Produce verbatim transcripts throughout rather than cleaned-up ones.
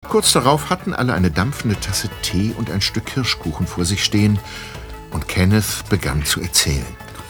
Kurz darauf hatten alle eine dampfende Tasse Tee und ein Stück Kirschkuchen vor sich stehen und Kenneth begann zu erzählen.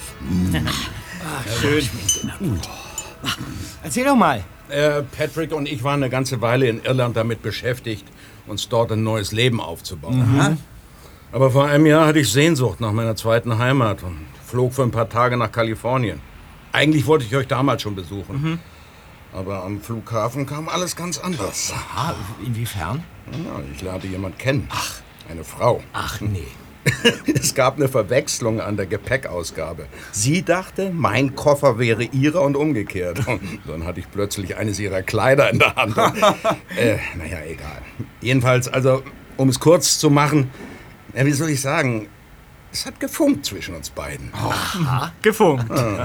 Ach, schön. Gut. Erzähl doch mal. Äh, Patrick und ich waren eine ganze Weile in Irland damit beschäftigt, uns dort ein neues Leben aufzubauen. Mhm. Aber vor einem Jahr hatte ich Sehnsucht nach meiner zweiten Heimat und flog für ein paar Tage nach Kalifornien. Eigentlich wollte ich euch damals schon besuchen. Mhm. Aber am Flughafen kam alles ganz anders. Aha, inwiefern? Ja, ich lernte jemanden kennen. Ach. Eine Frau. Ach, nee. Es gab eine Verwechslung an der Gepäckausgabe. Sie dachte, mein Koffer wäre ihrer und umgekehrt. Und dann hatte ich plötzlich eines ihrer Kleider in der Hand. Und, äh, naja, egal. Jedenfalls, also, um es kurz zu machen, ja, wie soll ich sagen, es hat gefunkt zwischen uns beiden. Aha, gefunkt.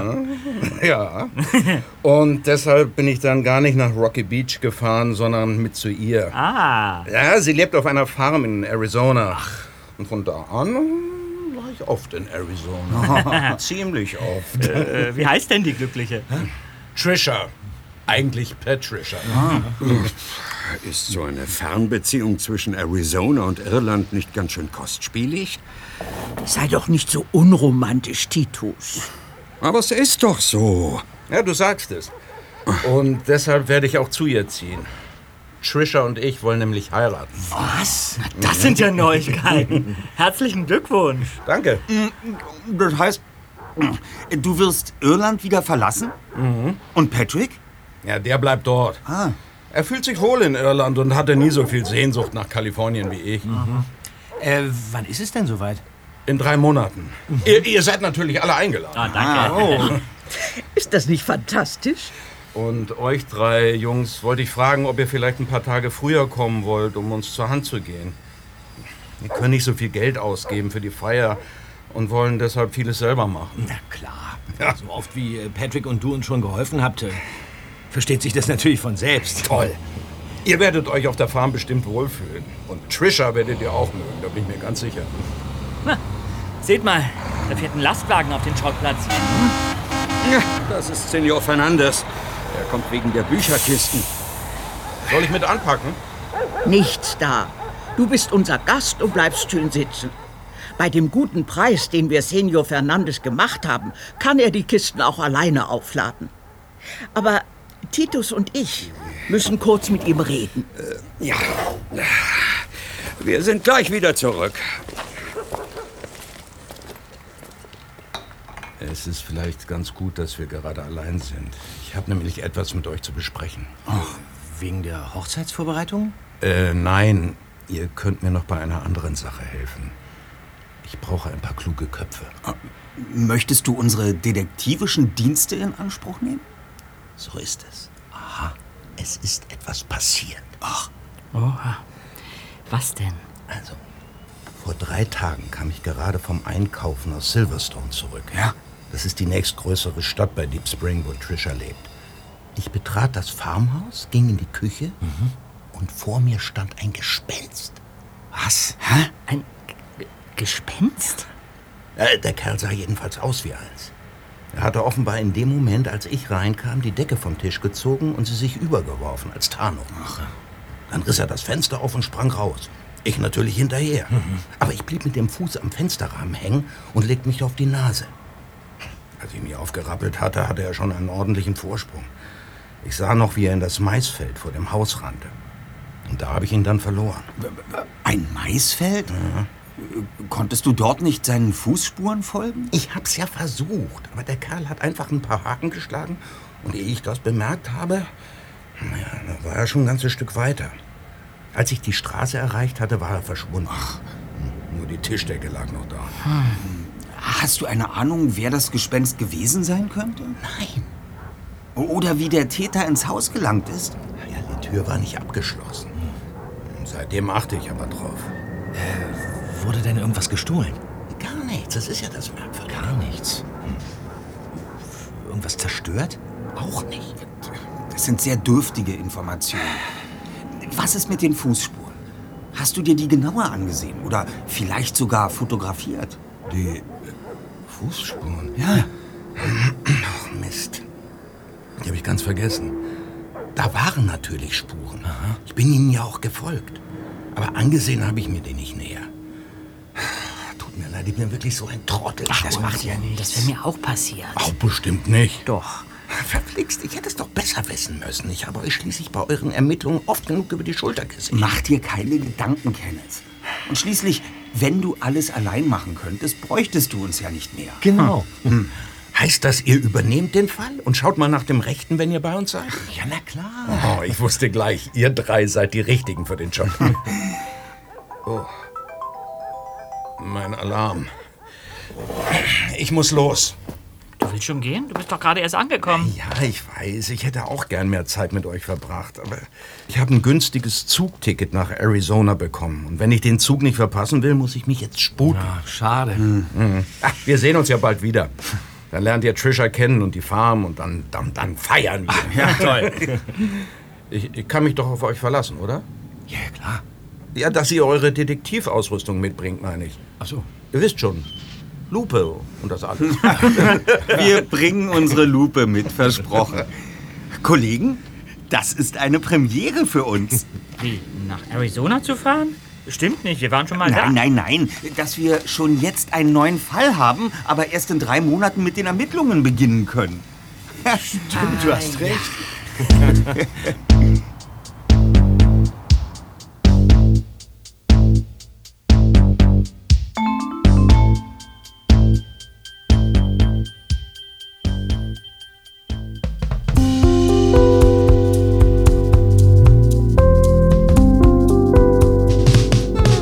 Ja. Und deshalb bin ich dann gar nicht nach Rocky Beach gefahren, sondern mit zu ihr. Ah. Ja, sie lebt auf einer Farm in Arizona. Ach. Und von da an war ich oft in Arizona. Ziemlich oft. Äh, wie heißt denn die Glückliche? Trisha. Eigentlich Patricia. Ah. Ist so eine Fernbeziehung zwischen Arizona und Irland nicht ganz schön kostspielig? Sei doch nicht so unromantisch, Titus. Aber es ist doch so. Ja, du sagst es. Und deshalb werde ich auch zu ihr ziehen. Trisha und ich wollen nämlich heiraten. Was? Das sind ja Neuigkeiten. Herzlichen Glückwunsch. Danke. Das heißt, du wirst Irland wieder verlassen? Mhm. Und Patrick? Ja, der bleibt dort. Ah. Er fühlt sich wohl in Irland und hatte nie so viel Sehnsucht nach Kalifornien wie ich. Mhm. Äh, wann ist es denn soweit? In drei Monaten. Mhm. Ihr, ihr seid natürlich alle eingeladen. Ah, danke. Ah, oh. Ist das nicht fantastisch? Und euch drei Jungs wollte ich fragen, ob ihr vielleicht ein paar Tage früher kommen wollt, um uns zur Hand zu gehen. Wir können nicht so viel Geld ausgeben für die Feier und wollen deshalb vieles selber machen. Na klar. Ja. So oft wie Patrick und du uns schon geholfen habt, versteht sich das natürlich von selbst. Toll. Ihr werdet euch auf der Farm bestimmt wohlfühlen. Und Trisha werdet ihr auch mögen, da bin ich mir ganz sicher. Na, seht mal, da fährt ein Lastwagen auf den Schrottplatz. Ja, das ist Senor Fernandes. Er kommt wegen der Bücherkisten. Soll ich mit anpacken? Nichts da. Du bist unser Gast und bleibst schön sitzen. Bei dem guten Preis, den wir Senor Fernandes gemacht haben, kann er die Kisten auch alleine aufladen. Aber Titus und ich müssen kurz mit ihm reden. Äh, ja, wir sind gleich wieder zurück. Es ist vielleicht ganz gut, dass wir gerade allein sind. Ich habe nämlich etwas mit euch zu besprechen. Oh, wegen der Hochzeitsvorbereitung? Äh, nein. Ihr könnt mir noch bei einer anderen Sache helfen. Ich brauche ein paar kluge Köpfe. Möchtest du unsere detektivischen Dienste in Anspruch nehmen? So ist es. Aha, es ist etwas passiert. Ach. Oha. Was denn? Also, vor drei Tagen kam ich gerade vom Einkaufen aus Silverstone zurück. Ja? Das ist die nächstgrößere Stadt bei Deep Spring, wo Trisha lebt. Ich betrat das Farmhaus, ging in die Küche mhm. und vor mir stand ein Gespenst. Was? Hä? Ein G Gespenst? Äh, der Kerl sah jedenfalls aus wie eins. Er hatte offenbar in dem Moment, als ich reinkam, die Decke vom Tisch gezogen und sie sich übergeworfen als Tarnung. Ach. Dann riss er das Fenster auf und sprang raus. Ich natürlich hinterher. Mhm. Aber ich blieb mit dem Fuß am Fensterrahmen hängen und legte mich auf die Nase. Als ich mich aufgerappelt hatte, hatte er schon einen ordentlichen Vorsprung. Ich sah noch, wie er in das Maisfeld vor dem Haus rannte. Und da habe ich ihn dann verloren. Ein Maisfeld? Ja. Konntest du dort nicht seinen Fußspuren folgen? Ich hab's ja versucht, aber der Kerl hat einfach ein paar Haken geschlagen. Und ehe ich das bemerkt habe, naja, da war er schon ein ganzes Stück weiter. Als ich die Straße erreicht hatte, war er verschwunden. Ach. Nur die Tischdecke lag noch da. Hm. Hast du eine Ahnung, wer das Gespenst gewesen sein könnte? Nein. Oder wie der Täter ins Haus gelangt ist? Ja, die Tür war nicht abgeschlossen. Seitdem achte ich aber drauf. Äh, wurde denn irgendwas gestohlen? Gar nichts, das ist ja das Merkwürdige. Gar nichts. Hm. Irgendwas zerstört? Auch nicht. Das sind sehr dürftige Informationen. Was ist mit den Fußspuren? Hast du dir die genauer angesehen oder vielleicht sogar fotografiert? Die Fußspuren? Ja. Ach, Mist. Die habe ich ganz vergessen. Da waren natürlich Spuren. Aha. Ich bin ihnen ja auch gefolgt. Aber angesehen habe ich mir den nicht näher. Tut mir leid, ich bin wirklich so ein Trottel. Ach, das macht ja nichts. Das wäre mir auch passiert. Auch bestimmt nicht. Doch. Verflixt, ich hätte es doch besser wissen müssen. Ich habe euch schließlich bei euren Ermittlungen oft genug über die Schulter gesehen. Mach dir keine Gedanken, Kenneth. Und schließlich, wenn du alles allein machen könntest, bräuchtest du uns ja nicht mehr. Genau. Hm. Heißt das, ihr übernehmt den Fall und schaut mal nach dem Rechten, wenn ihr bei uns seid? Ja, na klar. Oh, ich wusste gleich, ihr drei seid die Richtigen für den Job. Oh. Mein Alarm. Ich muss los. Du willst schon gehen? Du bist doch gerade erst angekommen. Ja, ich weiß. Ich hätte auch gern mehr Zeit mit euch verbracht. Aber ich habe ein günstiges Zugticket nach Arizona bekommen. Und wenn ich den Zug nicht verpassen will, muss ich mich jetzt sputen. Ja, schade. Mhm. Ach, wir sehen uns ja bald wieder. Dann lernt ihr Trisha kennen und die Farm und dann, dann, dann feiern wir. Ach, ja, toll. Ich, ich kann mich doch auf euch verlassen, oder? Ja, klar. Ja, dass ihr eure Detektivausrüstung mitbringt, meine ich. Ach so. Ihr wisst schon. Lupe und das alles. Wir bringen unsere Lupe mit, versprochen. Kollegen, das ist eine Premiere für uns. Wie, nach Arizona zu fahren? Stimmt nicht, wir waren schon mal da. Nein, nein, nein. Dass wir schon jetzt einen neuen Fall haben, aber erst in drei Monaten mit den Ermittlungen beginnen können. Stimmt, du hast recht.